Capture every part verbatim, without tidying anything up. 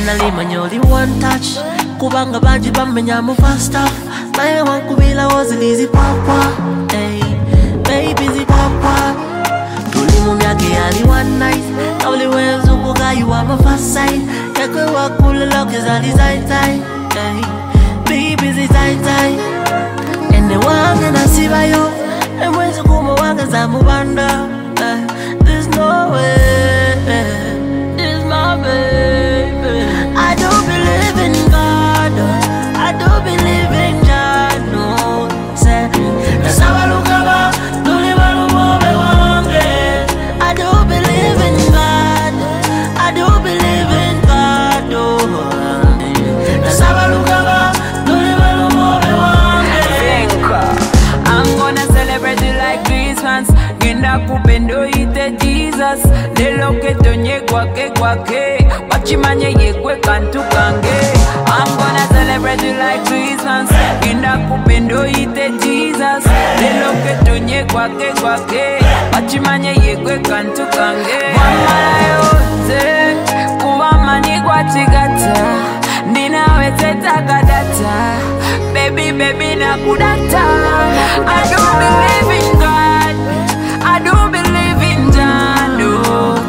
nali manyoli one touch kubanga banji bamenya mu fast stuff naye wankubila wozilizi papa hey baby zi papa tuli mu myaka yali one night kawli wenzunguka you are my first sight yakwe wakula loke zali zai zai hey baby zi zai zai ene wange nasibayo emwezi kuma wange zamubanda uh, there's no way this my baby. I do believe in God, I do believe in God, no say nasabalukaba tulibalumube wange. I do believe in God, I do believe in God, oh nasabalukaba tulibalumube wange. I'm gonna celebrate it like Christmas. Genda kupendo ite Jesus. Lelo ketonye kwake kwake. Wachimanye yekwe kantu kange. I'm gonna celebrate it like Christmas. Genda kupendo ite Jesus. Lelo ketonye kwake kwake. Wachimanye yekwe kantu kange. Wamala yote kuwamani kwa chigata. Ninawe teta kadata. Baby, baby, nakudata. I do believe in God. I do believe in God. No.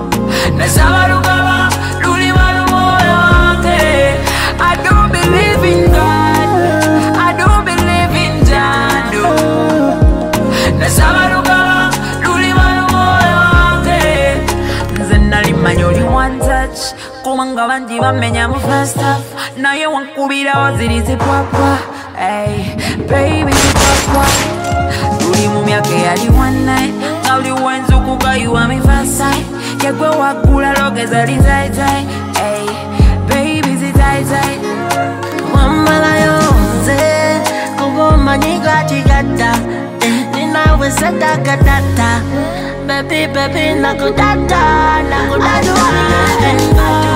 Nasabarukaba, lulibalu moyo wange. I do believe in God. I do believe in God. No. Nasabarukaba, lulibalu moyo wange. Nze nali manyoli one touch. Kumanga banji bamenya mu fast stuff. Naye wankubira wazirizi papa. Hey, baby, papa. Tuli mu myaka yali one night. Kawli wenzukuka you are me first sight. Yekwe wakula loke zali zai zai. Hey, baby, zi zai zai. Wamala yonze kuboma niga chigata. Ninawe seta kadata. Baby, baby, nakudata, nakudata. I do believe in God.